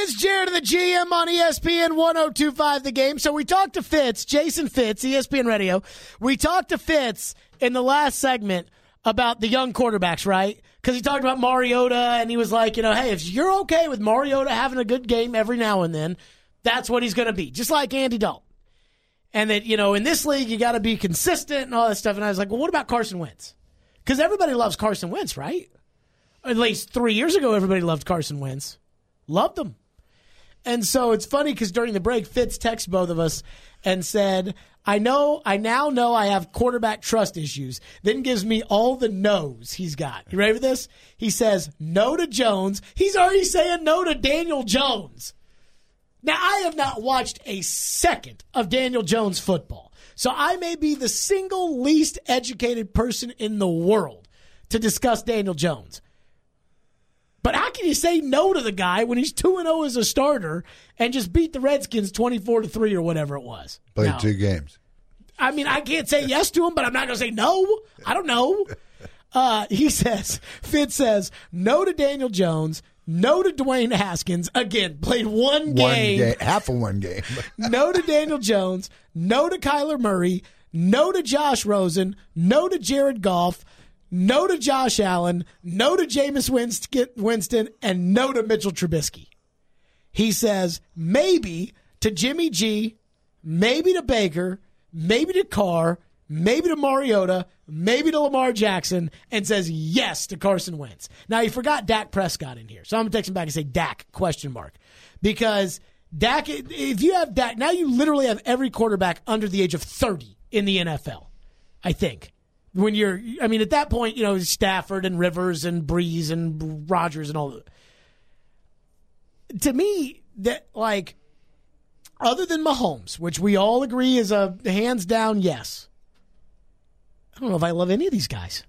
is Jared and the GM on ESPN 102.5 The Game. So we talked to Fitz, Jason Fitz, ESPN Radio. We talked to Fitz in the last segment about the young quarterbacks, right? Because he talked about Mariota, and he was like, hey, if you're okay with Mariota having a good game every now and then, that's what he's going to be, just like Andy Dalton. And that, in this league, you got to be consistent and all that stuff. And I was like, well, what about Carson Wentz? Because everybody loves Carson Wentz, right? At least 3 years ago, everybody loved Carson Wentz. Loved him. And so it's funny because during the break, Fitz texted both of us and said, I now know I have quarterback trust issues. Then gives me all the no's he's got. You ready for this? He says no to Jones. He's already saying no to Daniel Jones. Now, I have not watched a second of Daniel Jones football. So I may be the single least educated person in the world to discuss Daniel Jones. But how can you say no to the guy when he's 2-0 as a starter and just beat the Redskins 24-3 or whatever it was? Played 2 games. I mean, I can't say yes to him, but I'm not going to say no. I don't know. Fitz says, no to Daniel Jones, no to Dwayne Haskins. Again, played one game. Half of one game. No to Daniel Jones, no to Kyler Murray, no to Josh Rosen, no to Jared Goff, no to Josh Allen, no to Jameis Winston, and no to Mitchell Trubisky. He says maybe to Jimmy G, maybe to Baker, maybe to Carr, maybe to Mariota, maybe to Lamar Jackson, and says yes to Carson Wentz. Now, he forgot Dak Prescott in here, so I'm going to text him back and say Dak, ? Because Dak, if you have Dak, now you literally have every quarterback under the age of 30 in the NFL, I think. At that point, Stafford and Rivers and Breeze and Rodgers and all that. To me, that other than Mahomes, which we all agree is a hands down yes, I don't know if I love any of these guys.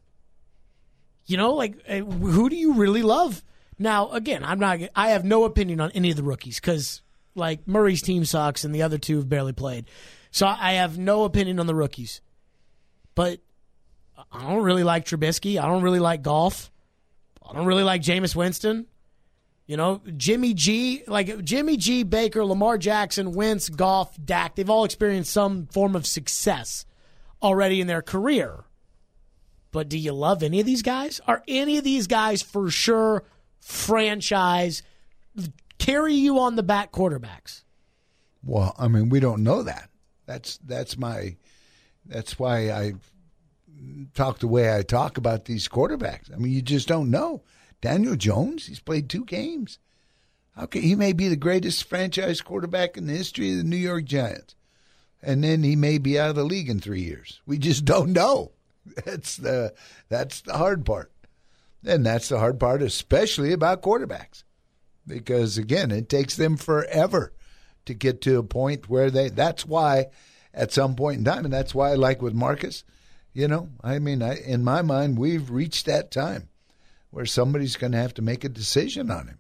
Who do you really love? Now, again, I have no opinion on any of the rookies because, Murray's team sucks and the other two have barely played. So I have no opinion on the rookies. But I don't really like Trubisky. I don't really like Goff. I don't really like Jameis Winston. Jimmy G, Baker, Lamar Jackson, Wentz, Goff, Dak, they've all experienced some form of success already in their career. But do you love any of these guys? Are any of these guys for sure franchise, carry you on the back quarterbacks? Well, we don't know that. That's why I talk the way I talk about these quarterbacks. You just don't know. Daniel Jones, he's played 2 games. He may be the greatest franchise quarterback in the history of the New York Giants. And then he may be out of the league in 3 years. We just don't know. That's the hard part. And that's the hard part, especially about quarterbacks. Because, again, it takes them forever to get to a point where that's why at some point in time, and that's why, like with Marcus, in my mind, we've reached that time where somebody's going to have to make a decision on him.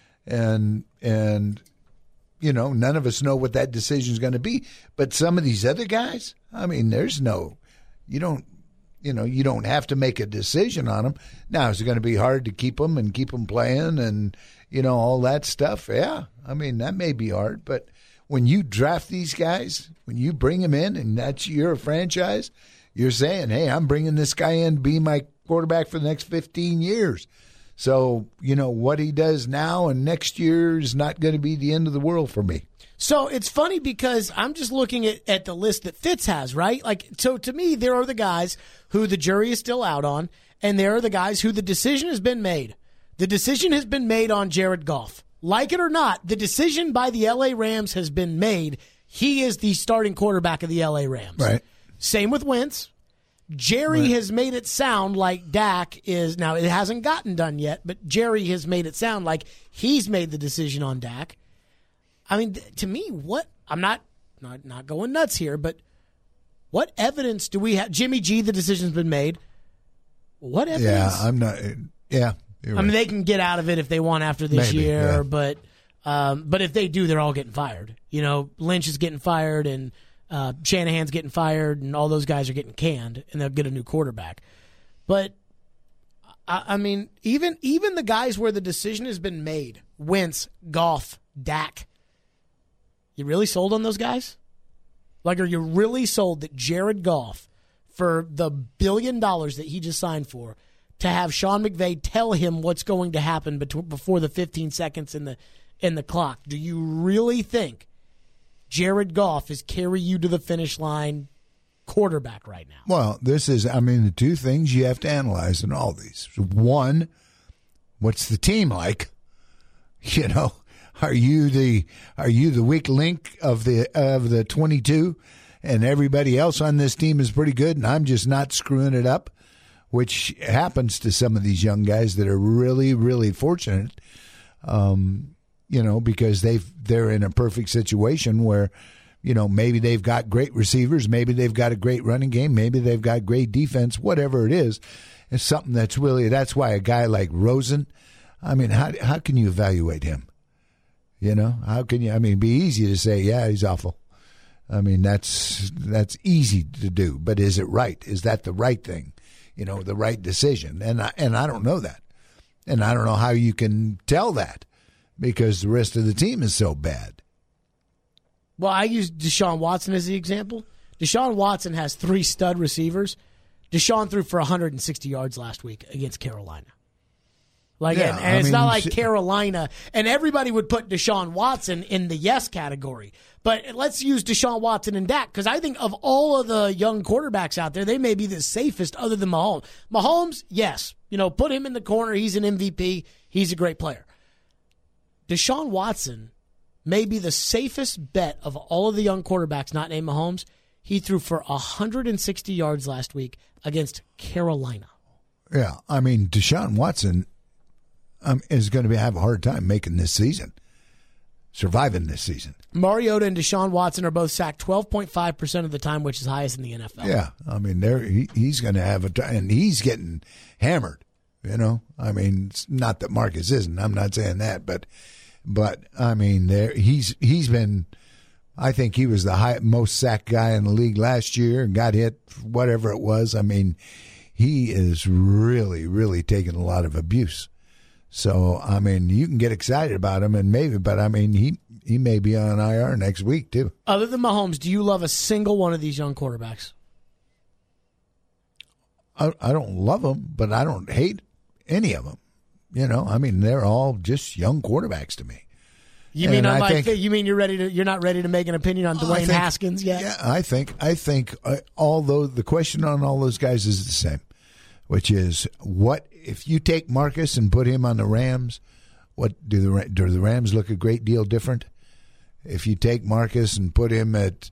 And none of us know what that decision is going to be. But some of these other guys, you don't have to make a decision on them. Now, is it going to be hard to keep them playing and, all that stuff? Yeah, that may be hard. But when you draft these guys, when you bring them in and you're a franchise, you're saying, hey, I'm bringing this guy in to be my quarterback for the next 15 years. So, what he does now and next year is not going to be the end of the world for me. So it's funny because I'm just looking at the list that Fitz has, right? So to me, there are the guys who the jury is still out on, and there are the guys who the decision has been made. The decision has been made on Jared Goff. Like it or not, the decision by the L.A. Rams has been made. He is the starting quarterback of the L.A. Rams. Right. Same with Wentz. Jerry has made it sound like Dak is, now it hasn't gotten done yet, but Jerry has made it sound like he's made the decision on Dak. To me, I'm not going nuts here, but what evidence do we have? Jimmy G, the decision's been made. What evidence? Yeah, I'm not. Yeah. Right. They can get out of it if they want after this year, yeah. But if they do, they're all getting fired. Lynch is getting fired and Shanahan's getting fired and all those guys are getting canned and they'll get a new quarterback. But even the guys where the decision has been made, Wentz, Goff, Dak. You really sold on those guys? Like, are you really sold that Jared Goff, for the $1 billion that he just signed for, to have Sean McVay tell him what's going to happen before the 15 seconds in the clock? Do you really think Jared Goff is carry you to the finish line quarterback right now? Well, the two things you have to analyze in all these. One, what's the team like? You know, are you the weak link of the 22, and everybody else on this team is pretty good, and I'm just not screwing it up, which happens to some of these young guys that are really, really fortunate. Because they're in a perfect situation where, maybe they've got great receivers, maybe they've got a great running game, maybe they've got great defense, whatever it is. It's something that's why a guy like Rosen, how can you evaluate him? How can you? It'd be easy to say, yeah, he's awful. That's easy to do, but is it right? Is that the right thing? The right decision? And I don't know that. And I don't know how you can tell that, because the rest of the team is so bad. Well, I use Deshaun Watson as the example. Deshaun Watson has 3 stud receivers. Deshaun threw for 160 yards last week against Carolina. It's not like Carolina, and everybody would put Deshaun Watson in the yes category. But let's use Deshaun Watson and Dak, because I think of all of the young quarterbacks out there, they may be the safest other than Mahomes. Mahomes, yes. Put him in the corner. He's an MVP. He's a great player. Deshaun Watson may be the safest bet of all of the young quarterbacks not named Mahomes. He threw for 160 yards last week against Carolina. Yeah, Deshaun Watson is going to have a hard time making this season, surviving this season. Mariota and Deshaun Watson are both sacked 12.5% of the time, which is highest in the NFL. Yeah, he's going to have a time, and he's getting hammered. It's not that Marcus isn't. I'm not saying that, but he's been. I think he was the most sacked guy in the league last year and got hit whatever it was. He is really, really taking a lot of abuse. So you can get excited about him, and maybe, but he may be on IR next week too. Other than Mahomes, do you love a single one of these young quarterbacks? I don't love them, but I don't hate any of them. They're all just young quarterbacks to me. You mean you're not ready to make an opinion on Dwayne Haskins yet? Yeah, I think although the question on all those guys is the same, which is, what if you take Marcus and put him on the Rams? What do the Rams look a great deal different? If you take Marcus and put him at,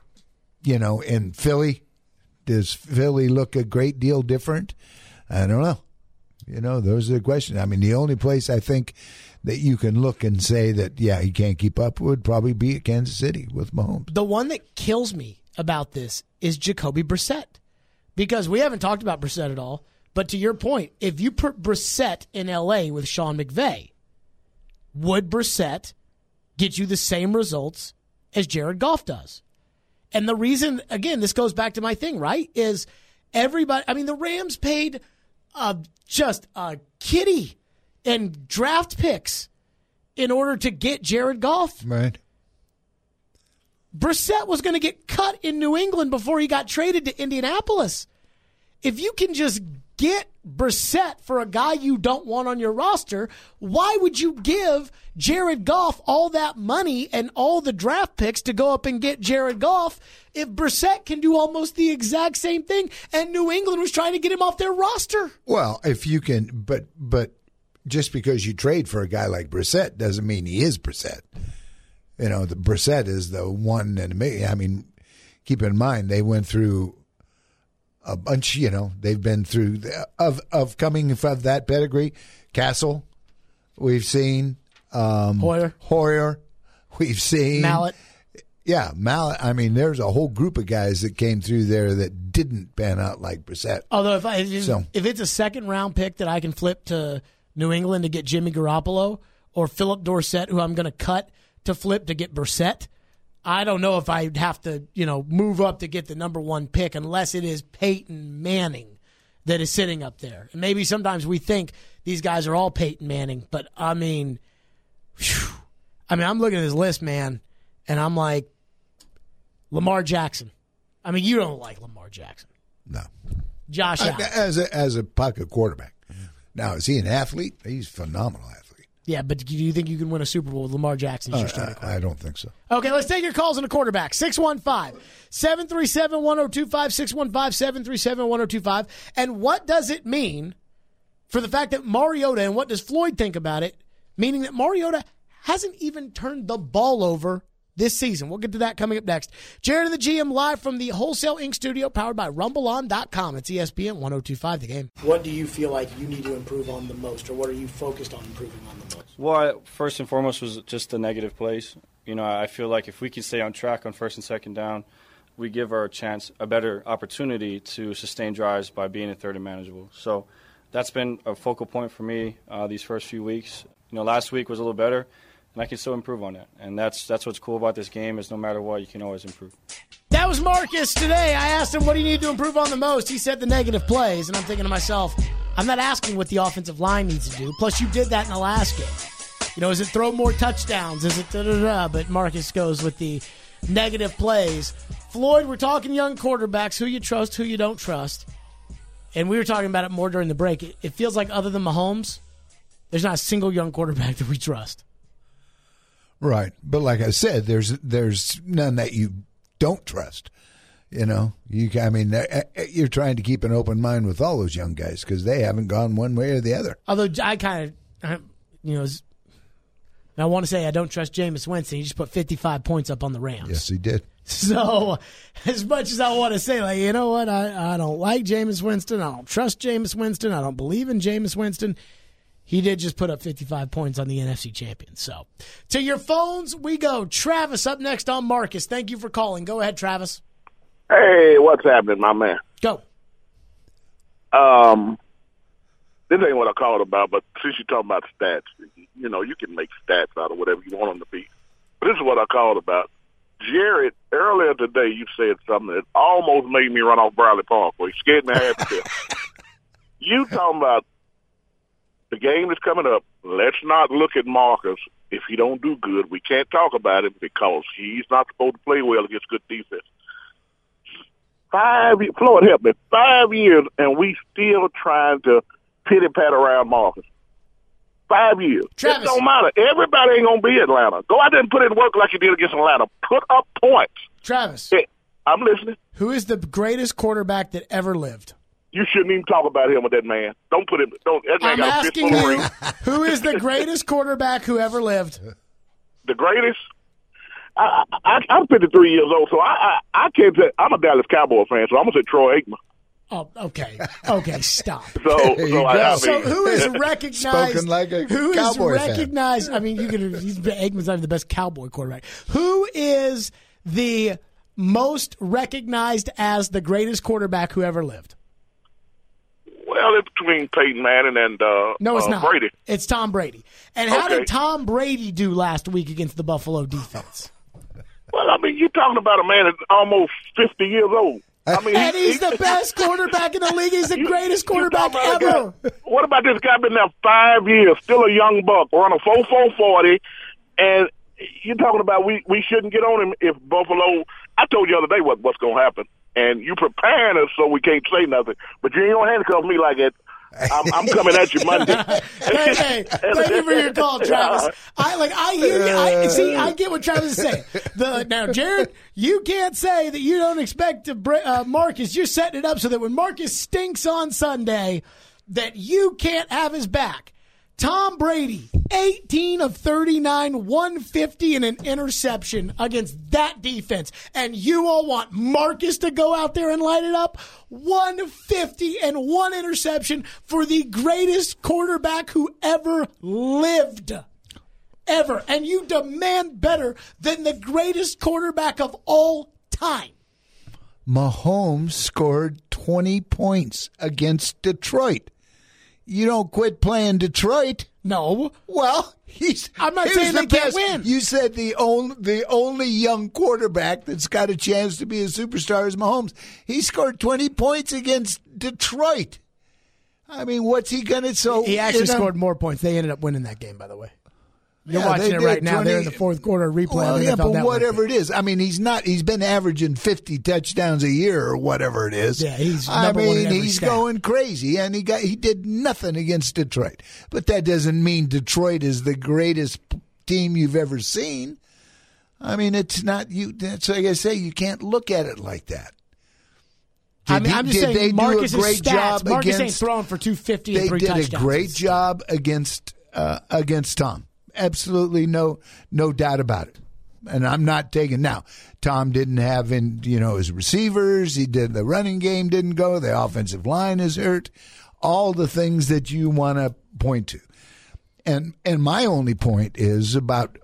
in Philly, does Philly look a great deal different? I don't know. Those are the questions. The only place I think that you can look and say that, yeah, he can't keep up would probably be at Kansas City with Mahomes. The one that kills me about this is Jacoby Brissett, because we haven't talked about Brissett at all. But to your point, if you put Brissett in L.A. with Sean McVay, would Brissett get you the same results as Jared Goff does? And the reason, again, this goes back to my thing, right, is everybody, the Rams paid just a kitty and draft picks in order to get Jared Goff. Right. Brissett was going to get cut in New England before he got traded to Indianapolis. If you can just get Brissett for a guy you don't want on your roster, why would you give Jared Goff all that money and all the draft picks to go up and get Jared Goff if Brissett can do almost the exact same thing and New England was trying to get him off their roster? Well, if you can, but just because you trade for a guy like Brissett doesn't mean he is Brissett. The Brissett is the one in a million. Keep in mind, they went through a bunch, they've been through of coming from that pedigree. Castle, we've seen. Hoyer, we've seen. Mallett. Yeah, Mallett. There's a whole group of guys that came through there that didn't pan out like Brissett. Although if it's a second-round pick that I can flip to New England to get Jimmy Garoppolo, or Philip Dorsett, who I'm going to cut to flip to get Brissett, I don't know if I'd have to, move up to get the number one pick unless it is Peyton Manning that is sitting up there. And maybe sometimes we think these guys are all Peyton Manning, but I mean, I'm looking at his list, man, and I'm like, Lamar Jackson. I mean, you don't like Lamar Jackson. No. Josh Allen. As a pocket quarterback. Now, is he an athlete? He's a phenomenal athlete. Yeah, but do you think you can win a Super Bowl with Lamar Jackson as your starting quarterback? I don't think so. Okay, let's take your calls on the quarterback. 615-737-1025, 615-737-1025. And what does it mean for the fact that Mariota, and what does Floyd think about it, meaning that Mariota hasn't even turned the ball over this season? We'll get to that coming up next. Jared and the GM live from the Wholesale Inc. studio powered by RumbleOn.com. It's ESPN 1025 The Game. What do you feel like you need to improve on the most, or what are you focused on improving on the most? Well, first and foremost was just the negative plays. I feel like if we can stay on track on first and second down, we give our chance a better opportunity to sustain drives by being in third and manageable. So that's been a focal point for me these first few weeks. Last week was a little better. And I can still improve on that. And that's what's cool about this game is no matter what, you can always improve. That was Marcus today. I asked him, what do you need to improve on the most? He said the negative plays. And I'm thinking to myself, I'm not asking what the offensive line needs to do. Plus, you did that in the last game. Is it throw more touchdowns? Is it da-da-da? But Marcus goes with the negative plays. Floyd, we're talking young quarterbacks, who you trust, who you don't trust. And we were talking about it more during the break. It feels like other than Mahomes, there's not a single young quarterback that we trust. Right. But like I said, there's none that you don't trust. You're trying to keep an open mind with all those young guys because they haven't gone one way or the other. Although I kind of, I want to say I don't trust Jameis Winston. He just put 55 points up on the Rams. Yes, he did. So as much as I want to say, I don't like Jameis Winston. I don't trust Jameis Winston. I don't believe in Jameis Winston. He did just put up 55 points on the NFC champions. So, to your phones we go. Travis up next on Marcus. Thank you for calling. Go ahead, Travis. Hey, what's happening, my man? Go. This ain't what I called about, but since you're talking about stats, you can make stats out of whatever you want them to be. But this is what I called about. Jared, earlier today you said something that almost made me run off Bradley Parkway. Scared me half to death. You talking about the game is coming up. Let's not look at Marcus. If he don't do good, we can't talk about it because he's not supposed to play well against good defense. Floyd, help me. 5 years, and we still trying to pity-pat around Marcus. 5 years. Travis. It don't matter. Everybody ain't going to be Atlanta. Go out there and put in work like you did against Atlanta. Put up points. Travis. Hey, I'm listening. Who is the greatest quarterback that ever lived? You shouldn't even talk about him with that man. Don't put him. That man I'm got a asking fistful of you, rings. who is the greatest quarterback who ever lived? The greatest? I'm 53 years old, so I can't say. I'm a Dallas Cowboy fan, so I'm going to say Troy Aikman. Oh, okay. Okay, stop. So who is recognized? Spoken like a who is Cowboy fan. recognized? I mean, Aikman's not the best Cowboy quarterback. Who is the most recognized as the greatest quarterback who ever lived? Well, it's between Peyton Manning and no, it's not. Brady. It's Tom Brady. And how Okay. did Tom Brady do last week against the Buffalo defense? Well, I mean, you're talking about a man that's almost 50 years old. I mean, And he's the best quarterback in the league. He's the greatest quarterback ever. What about this guy been there 5 years, still a young buck, run a 4.40, and you're talking about we shouldn't get on him if Buffalo. I told you the other day what's going to happen, and you preparing us so we can't say nothing. But you ain't gonna handcuff me like that. I'm coming at you Monday. Hey, thank you for your call, Travis. I hear you. I get what Travis is saying. Now, Jared, you can't say that you don't expect Marcus. You're setting it up so that when Marcus stinks on Sunday, that you can't have his back. Tom Brady, 18 of 39, 150 and an interception against that defense. And you all want Marcus to go out there and light it up? 150 and one interception for the greatest quarterback who ever lived. Ever. And you demand better than the greatest quarterback of all time. Mahomes scored 20 points against Detroit. You don't quit playing Detroit. No. Well, I'm not saying they can't win. You said the only young quarterback that's got a chance to be a superstar is Mahomes. He scored 20 points against Detroit. I mean, what's he going to... He actually scored more points. They ended up winning that game, by the way. You're Yeah, watching they it right did. now. They're in the fourth quarter replay. Well, of yeah, NFL but Network. whatever it is, I mean, he's been averaging 50 touchdowns a year or whatever it is. Yeah, he's I number one in mean, every he's stat. going crazy, and he did nothing against Detroit. But that doesn't mean Detroit is the greatest team you've ever seen. I mean, it's not you. That's like I say, you can't look at it like that. I'm just saying they Marcus' do a great stats. job Marcus ain't against? throwing for 250 and They 3 did touchdowns. a great job against Tom. Absolutely no doubt about it. And I'm not taking now. Tom didn't have his receivers. The running game didn't go. The offensive line is hurt. All the things that you want to point to. And my only point is about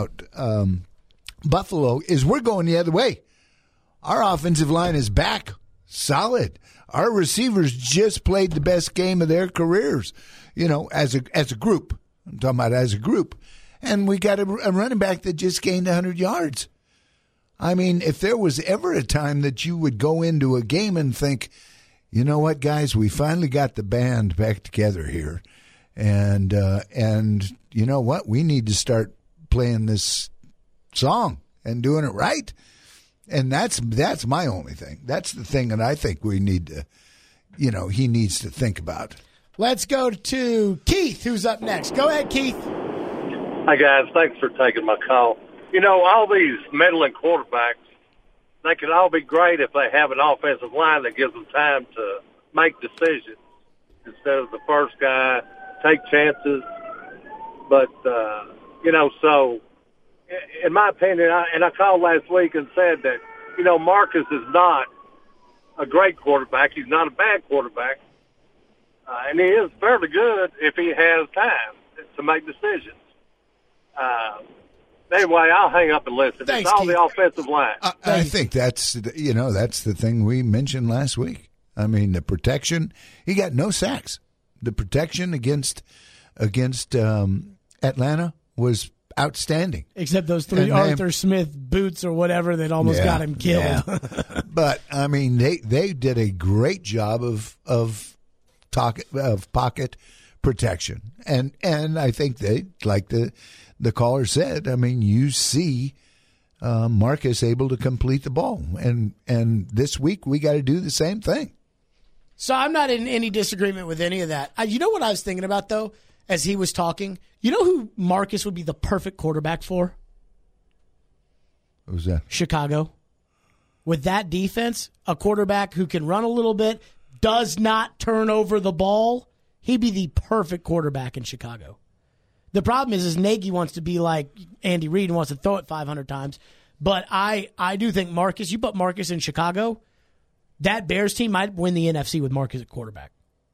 Buffalo is we're going the other way. Our offensive line is back solid. Our receivers just played the best game of their careers, as a group. I'm talking about as a group. And we got a running back that just gained 100 yards. I mean, if there was ever a time that you would go into a game and think, you know what, guys, we finally got the band back together here. And you know what? We need to start playing this song and doing it right. And that's my only thing. That's the thing that I think we need to, he needs to think about. Let's go to Keith, who's up next. Go ahead, Keith. Hi, guys. Thanks for taking my call. All these meddling quarterbacks, they could all be great if they have an offensive line that gives them time to make decisions instead of the first guy take chances. But, so in my opinion, I called last week and said that, Marcus is not a great quarterback. He's not a bad quarterback. And he is fairly good if he has time to make decisions. Anyway, I'll hang up and listen. Thanks, it's all Keith. the offensive line. I think that's the thing we mentioned last week. I mean, the protection. He got no sacks. The protection against Atlanta was outstanding. Except those 3 Arthur Smith boots or whatever that almost got him killed. Yeah. But I mean, they did a great job of pocket protection, and I think they, like the caller said, I mean, you see Marcus able to complete the ball, and this week we got to do the same thing. So I'm not in any disagreement with any of that. You know what I was thinking about, though, as he was talking? You know who Marcus would be the perfect quarterback for? Who's that? Chicago. With that defense, a quarterback who can run a little bit, does not turn over the ball, he'd be the perfect quarterback in Chicago. The problem is Nagy wants to be like Andy Reid and wants to throw it 500 times. But I do think Marcus, you put Marcus in Chicago, that Bears team might win the NFC with Marcus at quarterback.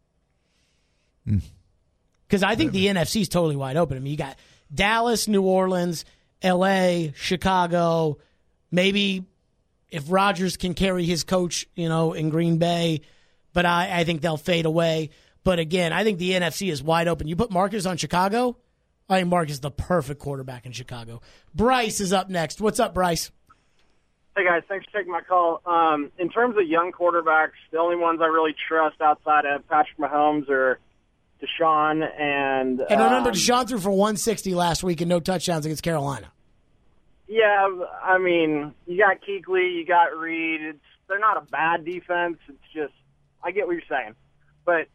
Because I think the NFC is totally wide open. I mean, you got Dallas, New Orleans, L.A., Chicago. Maybe if Rodgers can carry his coach, in Green Bay. But I think they'll fade away. But again, I think the NFC is wide open. You put Marcus on Chicago, I think Marcus is the perfect quarterback in Chicago. Bryce is up next. What's up, Bryce? Hey, guys. Thanks for taking my call. In terms of young quarterbacks, the only ones I really trust outside of Patrick Mahomes are Deshaun and... And remember, Deshaun threw for 160 last week and no touchdowns against Carolina. Yeah, I mean, you got Kuechly, you got Reed. They're not a bad defense. It's just, I get what you're saying. But,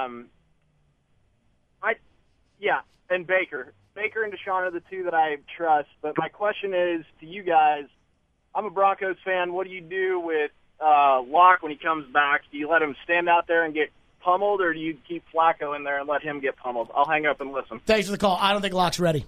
and Baker. Baker and Deshaun are the two that I trust. But my question is to you guys, I'm a Broncos fan. What do you do with Locke when he comes back? Do you let him stand out there and get pummeled, or do you keep Flacco in there and let him get pummeled? I'll hang up and listen. Thanks for the call. I don't think Locke's ready.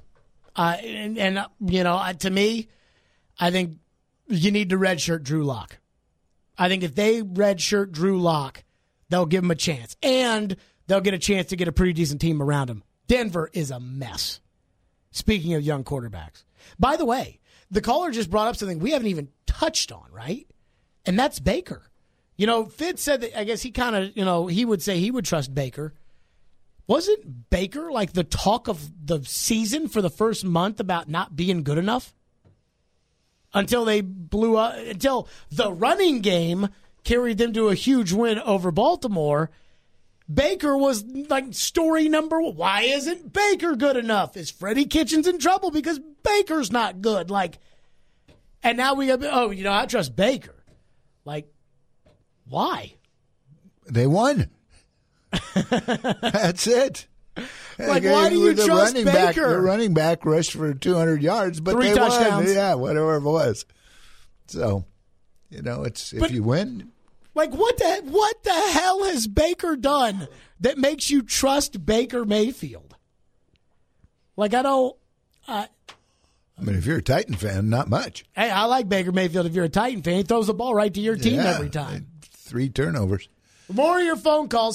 To me, I think you need to redshirt Drew Lock. I think if they redshirt Drew Lock, they'll give him a chance. And they'll get a chance to get a pretty decent team around him. Denver is a mess. Speaking of young quarterbacks. By the way, the caller just brought up something we haven't even touched on, right? And that's Baker. Fitz said that, I guess he kind of, he would say he would trust Baker. Wasn't Baker like the talk of the season for the first month about not being good enough? Until they blew up, until the running game carried them to a huge win over Baltimore. Baker was like story number one. Why isn't Baker good enough? Is Freddie Kitchens in trouble because Baker's not good? Like, and now we have, I trust Baker. Like, why? They won. That's it. Like, why do you trust Baker? The running back rushed for 200 yards, but 3 they touchdowns. won. Yeah, whatever it was. So, if you win. Like, what the hell has Baker done that makes you trust Baker Mayfield? Like, I don't. If you're a Titan fan, not much. Hey, I like Baker Mayfield. If you're a Titan fan, he throws the ball right to your team every time. 3 turnovers. More of your phone calls.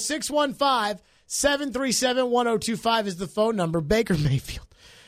615-737-1025 is the phone number. Baker Mayfield.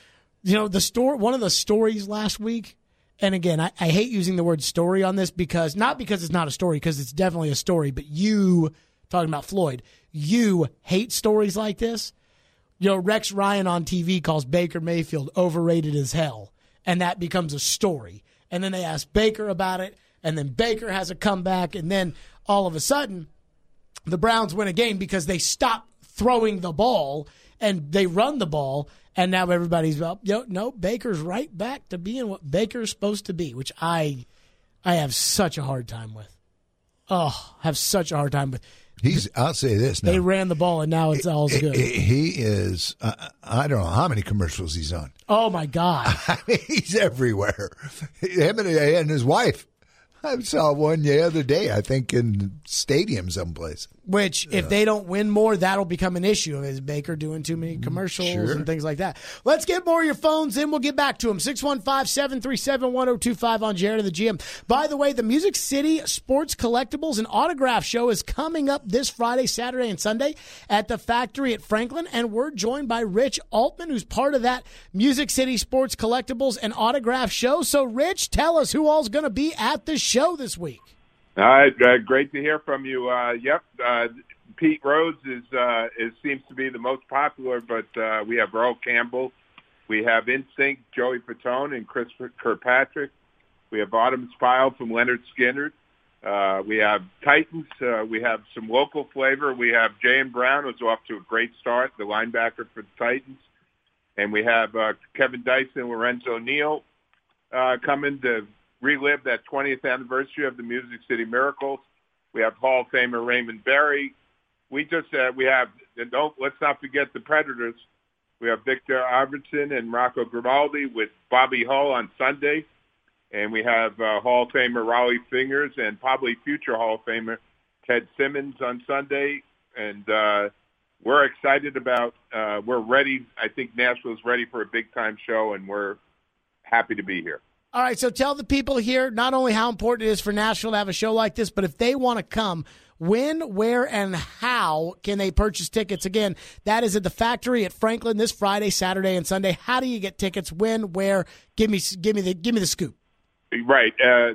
One of the stories last week. And again, I hate using the word story on this not because it's not a story, because it's definitely a story, but you, talking about Floyd, you hate stories like this. Rex Ryan on TV calls Baker Mayfield overrated as hell, and that becomes a story. And then they ask Baker about it, and then Baker has a comeback, and then all of a sudden, the Browns win a game because they stop throwing the ball, and they run the ball. And now everybody's Baker's right back to being what Baker's supposed to be, which I have such a hard time with. Have such a hard time with. I'll say this now. They ran the ball, and now it's all good. He is, I don't know how many commercials he's on. Oh, my God. He's everywhere. Him and his wife. I saw one the other day, I think, in stadium someplace. Which, if they don't win more, that'll become an issue. Is Baker doing too many commercials and things like that? Let's get more of your phones in. We'll get back to them. 615-737-1025 on Jared and the GM. By the way, the Music City Sports Collectibles and Autograph Show is coming up this Friday, Saturday, and Sunday at the Factory at Franklin. And we're joined by Rich Altman, who's part of that Music City Sports Collectibles and Autograph Show. So, Rich, tell us who all's going to be at the show this week. All right, great to hear from you. Pete Rose seems to be the most popular, but we have Earl Campbell, we have Instinct, Joey Fatone, and Chris Kirkpatrick. We have Autumn Spile from Leonard Skinner. We have Titans. We have some local flavor. We have Jayon Brown, who's off to a great start, the linebacker for the Titans, and we have Kevin Dyson and Lorenzo Neal coming to relive that 20th anniversary of the Music City Miracles. We have Hall of Famer Raymond Berry. Let's not forget the Predators. We have Victor Arvidsson and Rocco Grimaldi with Bobby Hull on Sunday. And we have Hall of Famer Raleigh Fingers and probably future Hall of Famer Ted Simmons on Sunday. And we're excited we're ready. I think Nashville's ready for a big-time show, and we're happy to be here. All right, so tell the people here not only how important it is for Nashville to have a show like this, but if they want to come, when, where, and how can they purchase tickets? Again, that is at the Factory at Franklin this Friday, Saturday, and Sunday. How do you get tickets? When, where? Give me the scoop. Right.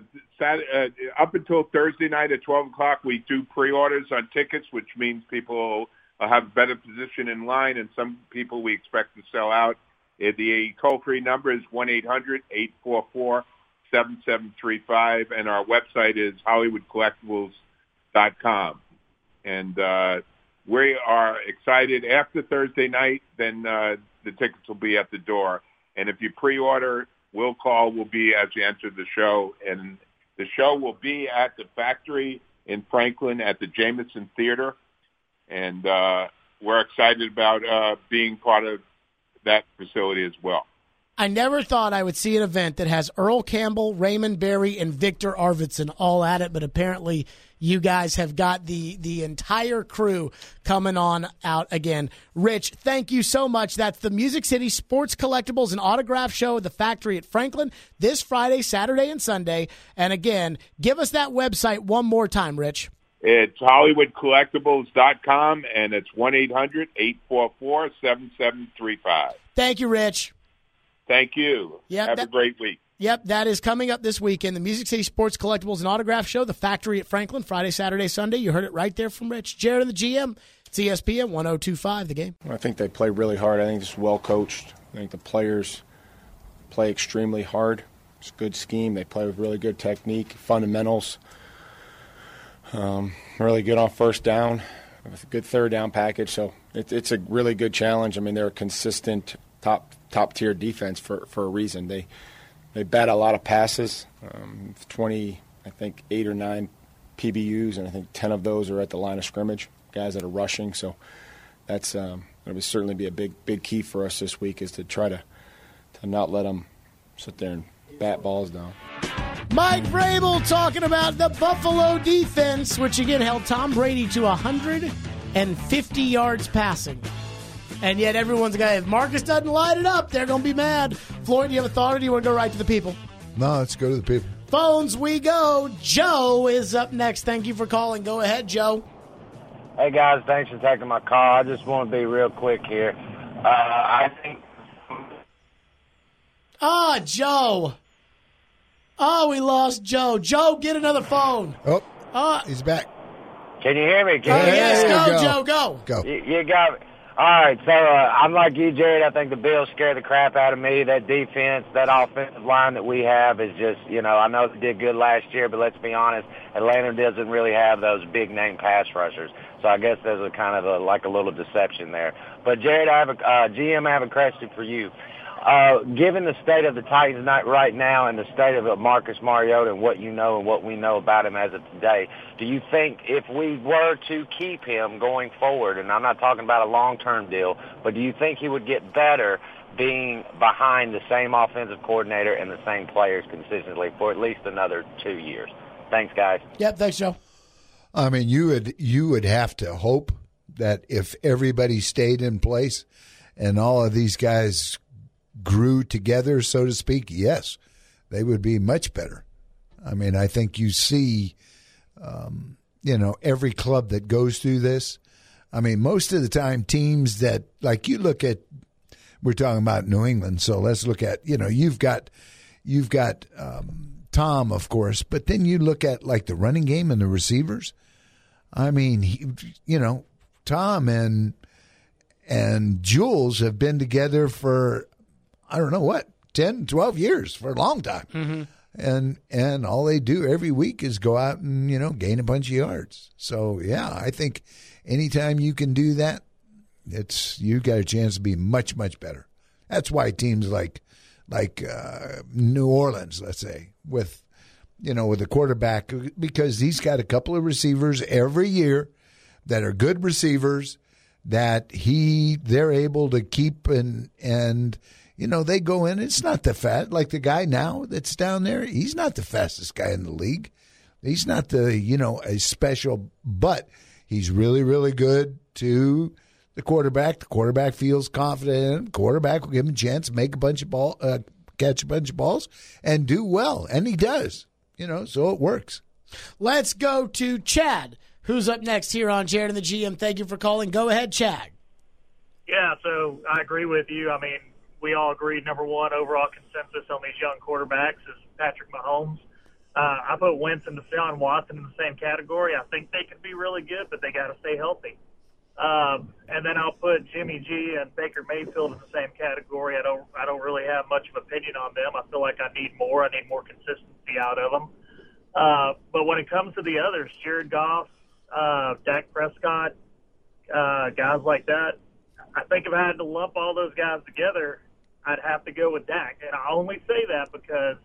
Up until Thursday night at 12 o'clock, we do pre-orders on tickets, which means people will have a better position in line, and some people we expect to sell out. The toll-free number is 1-800-844-7735, and our website is HollywoodCollectibles.com. And we are excited. After Thursday night, then the tickets will be at the door. And if you pre-order, we'll be as you enter the show. And the show will be at the Factory in Franklin at the Jameson Theater. And we're excited about being part of that facility as well. I never thought I would see an event that has Earl Campbell, Raymond Berry, and Victor Arvidsson all at it, but apparently you guys have got the entire crew coming on out again. Rich, thank you so much. That's the Music City Sports Collectibles and Autograph Show at the Factory at Franklin this Friday, Saturday, and Sunday. And again, give us that website one more time, Rich. It's HollywoodCollectibles.com, and it's 1-800-844-7735. Thank you, Rich. Thank you. Have a great week. Yep, that is coming up this weekend. The Music City Sports Collectibles and Autograph Show, the Factory at Franklin, Friday, Saturday, Sunday. You heard it right there from Rich. Jared and the GM. It's ESPN 102.5, The Game. I think they play really hard. I think it's well coached. I think the players play extremely hard. It's a good scheme. They play with really good technique, fundamentals. Really good on first down. with a good third down package. So it's a really good challenge. I mean, they're a consistent top tier defense for a reason. They bat a lot of passes, 20, I think 8 or 9 PBUs, and I think 10 of those are at the line of scrimmage, guys that are rushing. So that's that would certainly be a big key for us this week, is to try to not let them sit there and bat balls down. Mike Vrabel talking about the Buffalo defense, which again held Tom Brady to 150 yards passing. And yet everyone's going to, if Marcus doesn't light it up, they're going to be mad. Floyd, do you have a thought, or do you want to go right to the people? No, let's go to the people. Phones we go. Joe is up next. Thank you for calling. Go ahead, Joe. Hey, guys. Thanks for taking my call. I just want to be real quick here. I think... Joe. We lost Joe. Joe, get another phone. He's back. Can you hear me? Yes, go, Joe, go. You got me. All right, so I'm like you, Jared. I think the Bills scared the crap out of me. That defense, that offensive line that we have is just, I know they did good last year, but let's be honest, Atlanta doesn't really have those big-name pass rushers. So I guess there's a kind of a little deception there. But, Jared, I have a question for you. Given the state of the Titans right now and the state of Marcus Mariota and what you know and what we know about him as of today, do you think if we were to keep him going forward, and I'm not talking about a long-term deal, but do you think he would get better being behind the same offensive coordinator and the same players consistently for at least another 2 years? Thanks, guys. Yep, thanks, Joe. I mean, you would have to hope that if everybody stayed in place and all of these guys grew together, so to speak, yes, they would be much better. I mean, I think you see, every club that goes through this. I mean, most of the time, teams that, like you look at, we're talking about New England, so let's look at, you've got Tom, of course, but then you look at like the running game and the receivers. I mean, Tom and Jules have been together for, I don't know what, 10, 12 years, for a long time. Mm-hmm. And all they do every week is go out and, gain a bunch of yards. So, yeah, I think anytime you can do that, you got a chance to be much, much better. That's why teams like New Orleans, let's say, with the quarterback, because he's got a couple of receivers every year that are good receivers that they're able to keep and they go in. It's not like the guy now that's down there. He's not the fastest guy in the league. He's not a special, but he's really, really good to the quarterback. The quarterback feels confident in him. The quarterback will give him a chance to make catch a bunch of balls and do well. And he does, so it works. Let's go to Chad, who's up next here on Jared and the GM. Thank you for calling. Go ahead, Chad. Yeah, so I agree with you. I mean, we all agreed number one overall consensus on these young quarterbacks is Patrick Mahomes. I put Wentz and Deshaun Watson in the same category. I think they could be really good, but they got to stay healthy. And then I'll put Jimmy G and Baker Mayfield in the same category. I don't really have much of an opinion on them. I feel like I need more. I need more consistency out of them. But when it comes to the others, Jared Goff, Dak Prescott, guys like that, I think if I had to lump all those guys together, I'd have to go with Dak. And I only say that because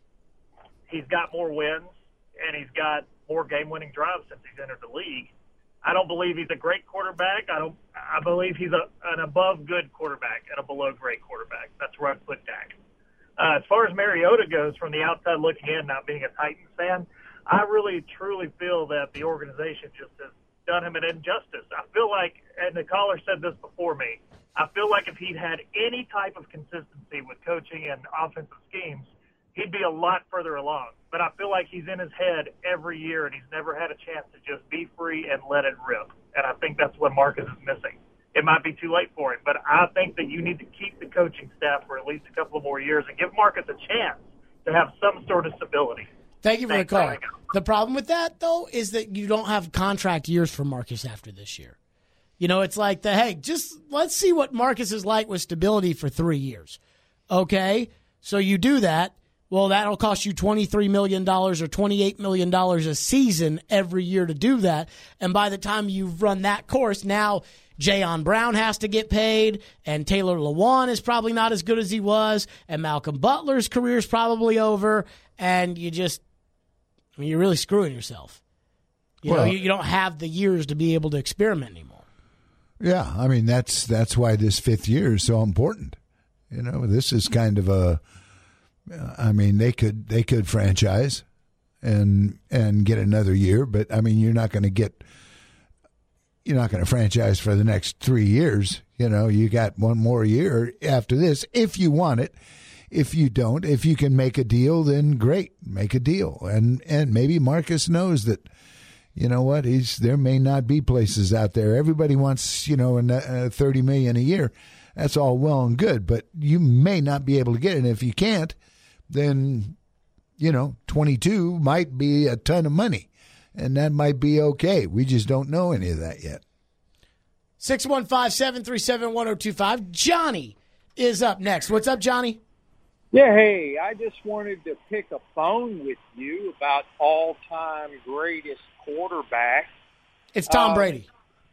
he's got more wins and he's got more game-winning drives since he's entered the league. I don't believe he's a great quarterback. I believe he's an above-good quarterback and a below-great quarterback. That's where I'd put Dak. As far as Mariota goes, from the outside looking in, not being a Titans fan, I really, truly feel that the organization just has done him an injustice. I feel like, and the caller said this before me, I feel like if he'd had any type of consistency with coaching and offensive schemes, he'd be a lot further along. But I feel like he's in his head every year, and he's never had a chance to just be free and let it rip. And I think that's what Marcus is missing. It might be too late for him, but I think that you need to keep the coaching staff for at least a couple of more years and give Marcus a chance to have some sort of stability. Thank you for the call. The problem with that, though, is that you don't have contract years for Marcus after this year. It's like just let's see what Marcus is like with stability for 3 years. Okay? So you do that, Well, that'll cost you $23 million or $28 million a season every year to do that. And by the time you've run that course, now Jayon Brown has to get paid, and Taylor Lewan is probably not as good as he was, and Malcolm Butler's career is probably over, and you're really screwing yourself. You don't have the years to be able to experiment anymore. Yeah, I mean, that's why this fifth year is so important. This is kind of they could franchise and get another year, but I mean, you're not going to franchise for the next 3 years. You got one more year after this if you want it. If you don't, if you can make a deal, then great, make a deal. And maybe Marcus knows that, you know what, there may not be places out there. Everybody wants, $30 million a year. That's all well and good, but you may not be able to get it. And if you can't, then, 22 might be a ton of money, and that might be okay. We just don't know any of that yet. 615-737-1025. Johnny is up next. What's up, Johnny? Yeah, hey, I just wanted to pick a bone with you about all-time greatest quarterback. It's Tom Brady.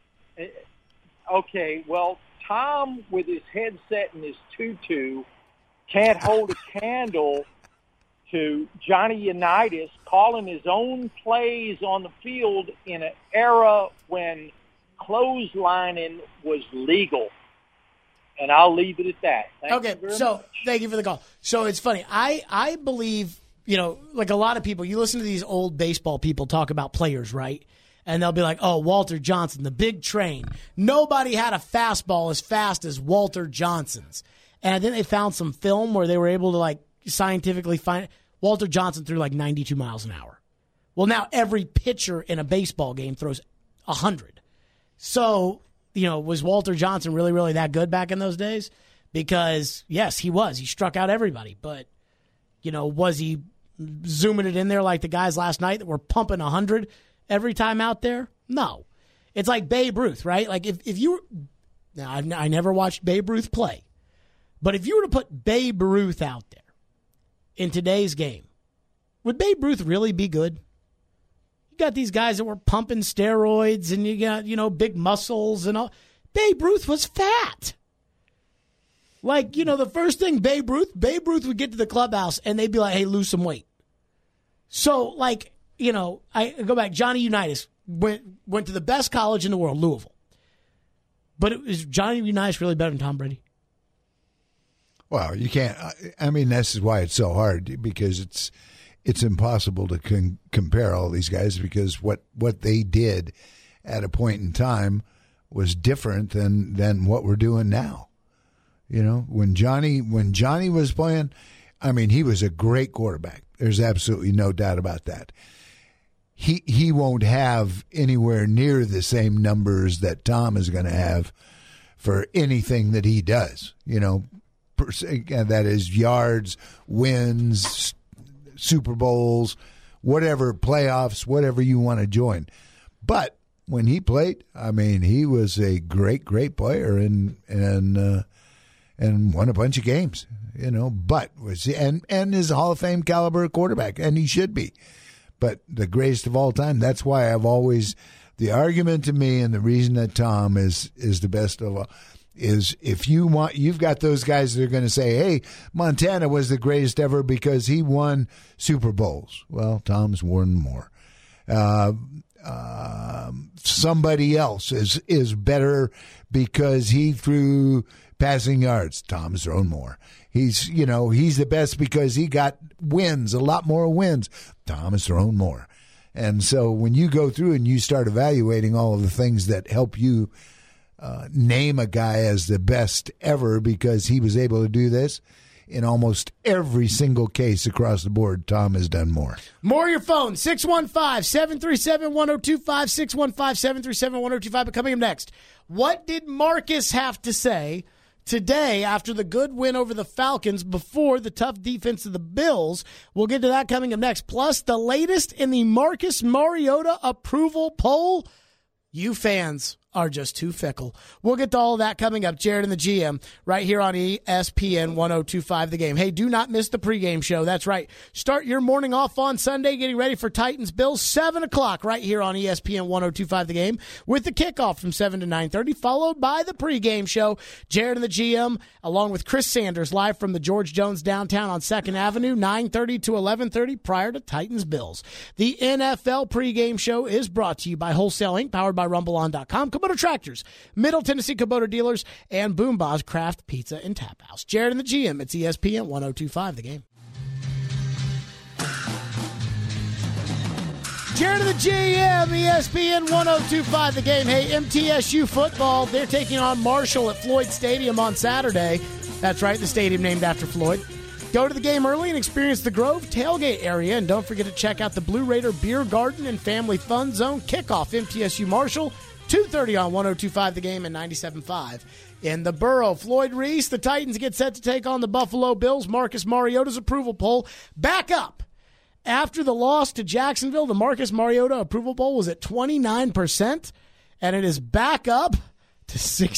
Okay, well, Tom, with his headset and his tutu, can't hold a candle to Johnny Unitas calling his own plays on the field in an era when clotheslining was legal. And I'll leave it at that. Thank you very much. Thank you for the call. So it's funny. I believe, like a lot of people, you listen to these old baseball people talk about players, right? And they'll be like, oh, Walter Johnson, the big train. Nobody had a fastball as fast as Walter Johnson's. And I think they found some film where they were able to, scientifically find Walter Johnson threw 92 miles an hour. Well, now every pitcher in a baseball game throws 100. So, was Walter Johnson really, really that good back in those days? Because, yes, he was. He struck out everybody. But, was he zooming it in there like the guys last night that were pumping 100 every time out there? No. It's like Babe Ruth, right? Like if you were – now, I never watched Babe Ruth play. But if you were to put Babe Ruth out there in today's game, would Babe Ruth really be good? You got these guys that were pumping steroids, and you got, big muscles and all. Babe Ruth was fat. The first thing Babe Ruth would get to the clubhouse, and they'd be like, hey, lose some weight. So, I go back, Johnny Unitas went to the best college in the world, Louisville. But is Johnny Unitas really better than Tom Brady? Well, you can't. I mean, this is why it's so hard, because it's impossible to compare all these guys, because what they did at a point in time was different than what we're doing now. When Johnny was playing, I mean, he was a great quarterback. There's absolutely no doubt about that. He won't have anywhere near the same numbers that Tom is going to have for anything that he does. That is yards, wins, Super Bowls, whatever, playoffs, whatever you want to join. But when he played, I mean, he was a great, great player and won a bunch of games, but and is a Hall of Fame caliber quarterback, and he should be. But the greatest of all time, that's why I've always, the argument to me and the reason that Tom is the best of all, is if you've got those guys that are going to say, hey, Montana was the greatest ever because he won Super Bowls. Well, Tom's won more. Somebody else is better because he threw passing yards. Tom's thrown more. He's the best because he got wins, a lot more wins. Tom has thrown more. And so when you go through and you start evaluating all of the things that help you name a guy as the best ever because he was able to do this, in almost every single case across the board, Tom has done more. More your phone, 615-737-1025, 615-737-1025. But coming up next, what did Marcus have to say today after the good win over the Falcons before the tough defense of the Bills? We'll get to that coming up next. Plus, the latest in the Marcus Mariota approval poll. You fans are just too fickle. We'll get to all of that coming up. Jared and the GM right here on ESPN 102.5 The Game. Hey, do not miss the pregame show. That's right. Start your morning off on Sunday getting ready for Titans Bills, 7 o'clock right here on ESPN 102.5 The Game with the kickoff from 7 to 9:30, followed by the pregame show. Jared and the GM, along with Chris Sanders, live from the George Jones downtown on 2nd Avenue, 9:30 to 11:30 prior to Titans Bills. The NFL pregame show is brought to you by Wholesale Inc., powered by RumbleOn.com, Kubota Tractors, Middle Tennessee Kubota Dealers, and Boom Boss Craft Pizza and Tap House. Jared and the GM, it's ESPN 102.5 The Game. Jared and the GM, ESPN 102.5 The Game. Hey, MTSU football, they're taking on Marshall at Floyd Stadium on Saturday. That's right, the stadium named after Floyd. Go to the game early and experience the Grove tailgate area. And don't forget to check out the Blue Raider Beer Garden and Family Fun Zone. Kickoff MTSU Marshall, 2:30 on 102.5 The Game and 97.5 in the Borough. Floyd Reese, the Titans get set to take on the Buffalo Bills. Marcus Mariota's approval poll back up. After the loss to Jacksonville, the Marcus Mariota approval poll was at 29%, and it is back up to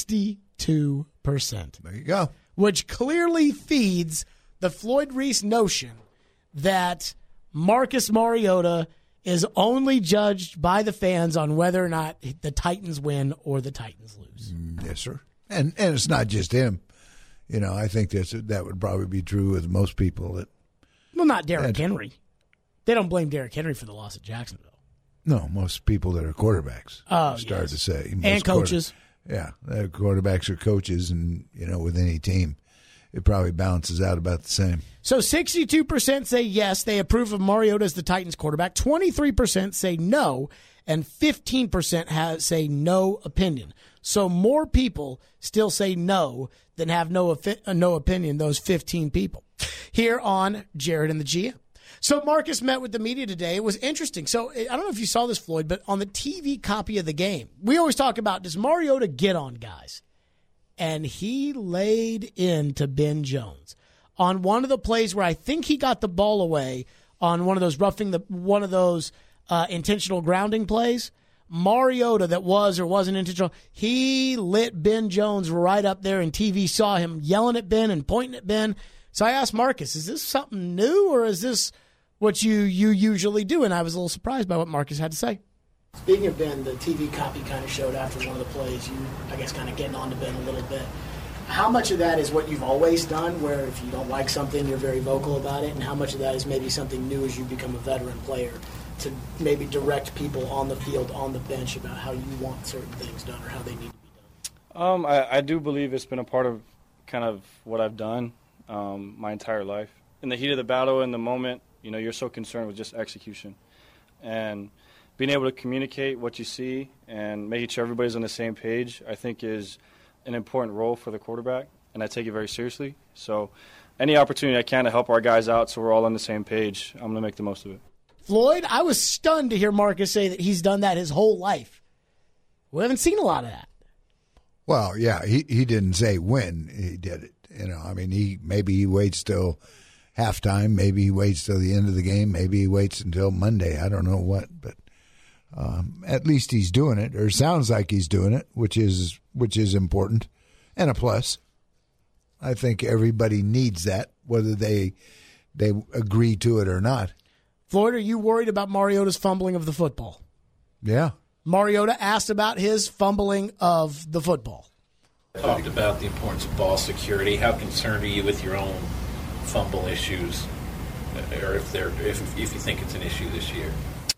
62%. There you go. Which clearly feeds the Floyd Reese notion that Marcus Mariota is only judged by the fans on whether or not the Titans win or the Titans lose. Yes, sir. And it's not just him. You know, I think that would probably be true with most people. Well, not Derrick Henry. They don't blame Derrick Henry for the loss at Jacksonville. No, most people that are quarterbacks start to say. And coaches. Yeah, quarterbacks are coaches, and, you know, with any team, it probably balances out about the same. So 62% say yes, they approve of Mariota as the Titans quarterback. 23% say no, and 15% say no opinion. So more people still say no than have no opinion, those 15 people. Here on Jared and the GM. So Marcus met with the media today. It was interesting. So I don't know if you saw this, Floyd, but on the TV copy of the game, we always talk about, does Mariota get on guys? And he laid into Ben Jones on one of the plays where I think he got the ball away on one of those intentional grounding plays. Mariota, that was or wasn't intentional, he lit Ben Jones right up there, and TV saw him yelling at Ben and pointing at Ben. So I asked Marcus, is this something new, or is this what you usually do? And I was a little surprised by what Marcus had to say. Speaking of Ben, the TV copy kind of showed after one of the plays, you, I guess, kind of getting on to Ben a little bit. How much of that is what you've always done, where if you don't like something, you're very vocal about it, and how much of that is maybe something new as you become a veteran player to maybe direct people on the field, on the bench, about how you want certain things done or how they need to be done? I do believe it's been a part of kind of what I've done my entire life. In the heat of the battle, in the moment, you know, you're so concerned with just execution. And being able to communicate what you see and making sure everybody's on the same page, I think, is an important role for the quarterback, and I take it very seriously. So any opportunity I can to help our guys out so we're all on the same page, I'm going to make the most of it. Floyd, I was stunned to hear Marcus say that he's done that his whole life. We haven't seen a lot of that. Well, yeah, he didn't say when he did it. You know, I mean, maybe he waits till halftime, maybe he waits till the end of the game, maybe he waits until Monday. I don't know what, but at least he's doing it, or sounds like he's doing it, which is important and a plus. I think everybody needs that, whether they agree to it or not. Floyd, are you worried about Mariota's fumbling of the football? Yeah. Mariota asked about his fumbling of the football. Talked about the importance of ball security. How concerned are you with your own fumble issues, or if you think it's an issue this year?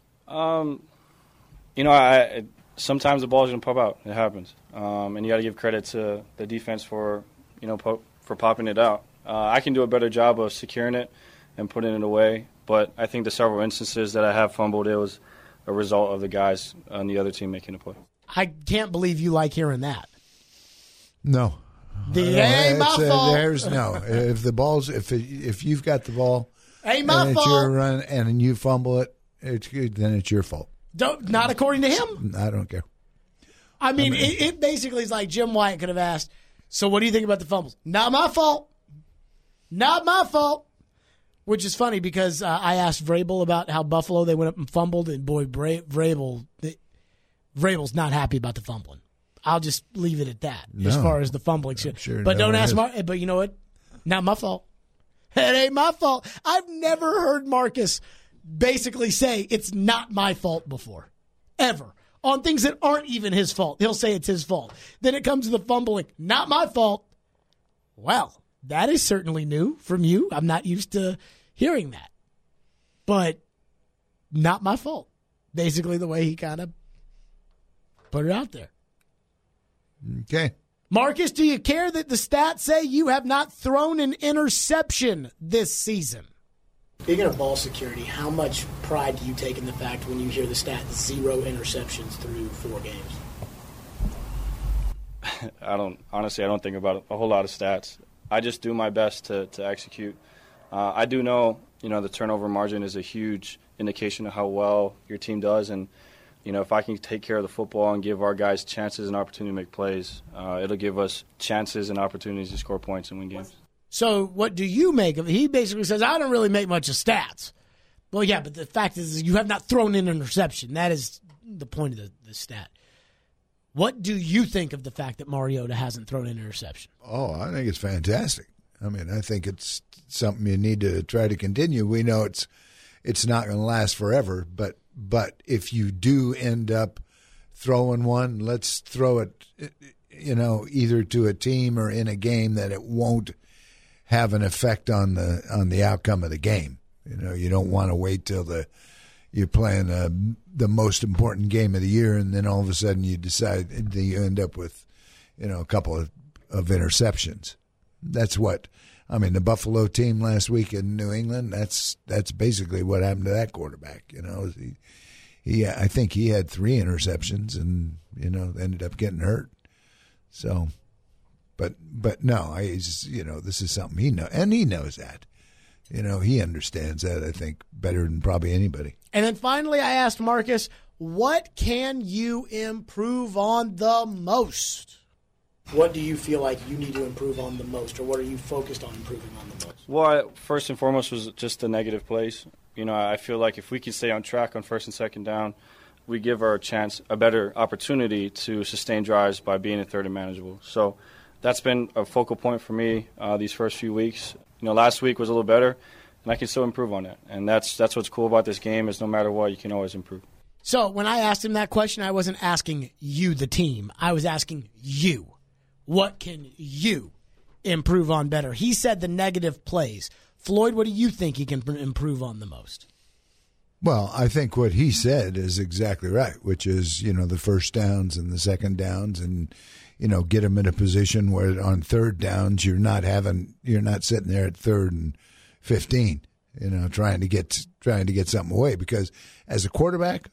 You know, sometimes the ball's gonna pop out. It happens, and you got to give credit to the defense for for popping it out. I can do a better job of securing it and putting it away, but I think the several instances that I have fumbled, it was a result of the guys on the other team making a play. I can't believe you like hearing that. No. It ain't my fault. There's no. If the ball's if you've got the ball, ain't my and fault. It's your run, and you fumble it, then it's your fault. Not according to him. I don't care. I mean, it basically is like Jim Wyatt could have asked, so what do you think about the fumbles? Not my fault. Not my fault. Which is funny because I asked Vrabel about how Buffalo, they went up and fumbled, and boy, Vrabel's not happy about the fumbling. I'll just leave it at that No, as far as the fumbling. sure But no don't one ask is. Mark. But you know what? Not my fault. It ain't my fault. I've never heard Marcus basically say it's not my fault before, ever. On things that aren't even his fault, he'll say it's his fault. Then it comes to the fumbling, not my fault. Well, that is certainly new from you. I'm not used to hearing that. But not my fault. Basically the way he kind of put it out there. Okay. Marcus, do you care that the stats say you have not thrown an interception this season? Speaking of ball security, how much pride do you take in the fact when you hear the stat 0 interceptions through 4 games? I don't think about a whole lot of stats. I just do my best to execute. I do know, the turnover margin is a huge indication of how well your team does, and if I can take care of the football and give our guys chances and opportunity to make plays, it'll give us chances and opportunities to score points and win games. So what do you make of it? He basically says, I don't really make much of stats. Well, yeah, but the fact is you have not thrown in an interception. That is the point of the stat. What do you think of the fact that Mariota hasn't thrown an interception? Oh, I think it's fantastic. I mean, I think it's something you need to try to continue. We know it's not going to last forever, but if you do end up throwing one, let's throw it, either to a team or in a game that it won't have an effect on the outcome of the game. You don't want to wait till you're playing the most important game of the year, and then all of a sudden you decide that you end up with, a couple of interceptions. That's what the Buffalo team last week in New England. That's basically what happened to that quarterback. I think he had 3 interceptions and ended up getting hurt. So, but no, this is something he knows, and he knows that. He understands that, I think, better than probably anybody. And then finally, I asked Marcus, what can you improve on the most? What do you feel like you need to improve on the most, or what are you focused on improving on the most? Well, first and foremost was just the negative plays. I feel like if we can stay on track on first and second down, we give our chance a better opportunity to sustain drives by being in third and manageable. So that's been a focal point for me these first few weeks. Last week was a little better, and I can still improve on that. And that's what's cool about this game is no matter what, you can always improve. So when I asked him that question, I wasn't asking you, the team. I was asking you. What can you improve on better? He said the negative plays. Floyd, what do you think he can improve on the most? Well, I think what he said is exactly right, which is, the first downs and the second downs and, get them in a position where on third downs you're not sitting there at 3rd and 15, trying to get something away, because as a quarterback,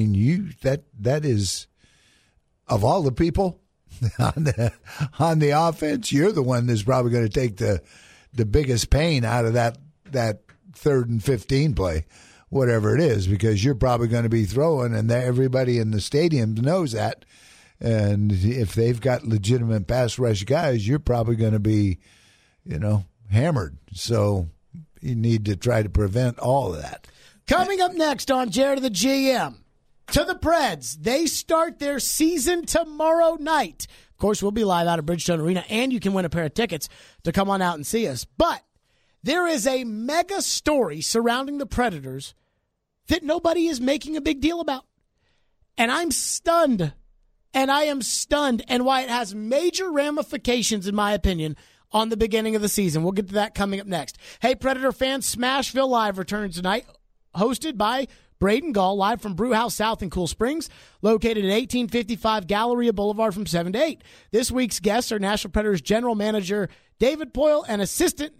that is, of all the people on the offense, you're the one that's probably going to take the biggest pain out of that 3rd and 15 play, whatever it is, because you're probably going to be throwing, and everybody in the stadium knows that. And if they've got legitimate pass rush guys, you're probably going to be, hammered. So you need to try to prevent all of that. Coming up next on Jared the GM, to the Preds. They start their season tomorrow night. Of course, we'll be live out of Bridgestone Arena, and you can win a pair of tickets to come on out and see us. But there is a mega story surrounding the Predators that nobody is making a big deal about. And I'm stunned. And I am stunned, and why it has major ramifications, in my opinion, on the beginning of the season. We'll get to that coming up next. Hey, Predator fans, Smashville Live returns tonight, hosted by Braden Gall, live from Brewhouse South in Cool Springs, located at 1855 Galleria Boulevard from 7 to 8. This week's guests are Nashville Predators General Manager David Poile and Assistant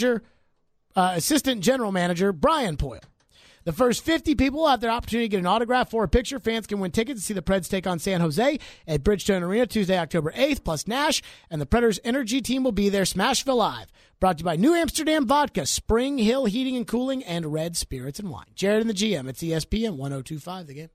General Manager Brian Poile. The first 50 people will have their opportunity to get an autograph or a picture. Fans can win tickets to see the Preds take on San Jose at Bridgestone Arena Tuesday, October 8th, plus Nash, and the Predators Energy team will be there. Smashville Live, brought to you by New Amsterdam Vodka, Spring Hill Heating and Cooling, and Red Spirits and Wine. Jared and the GM, it's ESPN 102.5 The Game.